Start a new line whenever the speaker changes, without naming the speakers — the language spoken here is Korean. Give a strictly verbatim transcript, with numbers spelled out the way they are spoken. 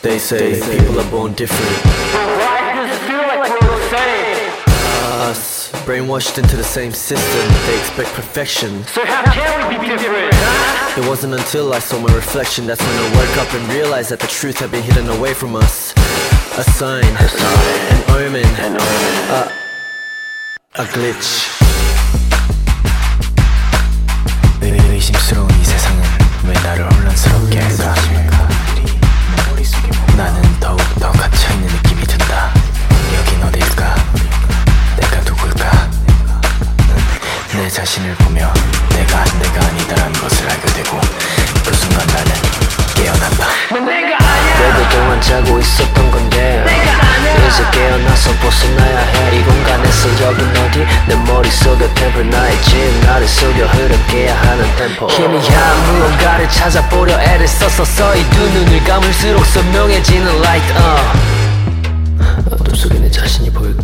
They say people are born different.
Why does it feel like we're the same?
Us, brainwashed into the same system. They expect perfection.
So how can we be different, huh?
It wasn't until I saw my reflection that's when I woke up and realized that the truth had been hidden away from us. A sign, an omen, a, a glitch.
의심스러운 이 세상은 왜 나를 혼란스럽게 할까? 나는 더욱 더 갇혀있는 느낌이 든다. 여긴 어딜까? 내가 누굴까? 내 자신을 보며 내가 내가 아니다라는 것을 알게 되고 그 순간 나는 깨어난다.
내가 아니야.
오랫동안 자고 있었던 건데
내가 아니야.
이제 깨어나서 벗어나야 해. 이 공간에서 여긴 어디? 내 머릿속에 템플 나의 집 나를 속여 흐르게야 하는 템포. 희미한 무언가를 찾아보려 애를 써서 서이 두 눈을 감을수록 선명해지는 light. uh. 어둠 속에 내 자신이 보여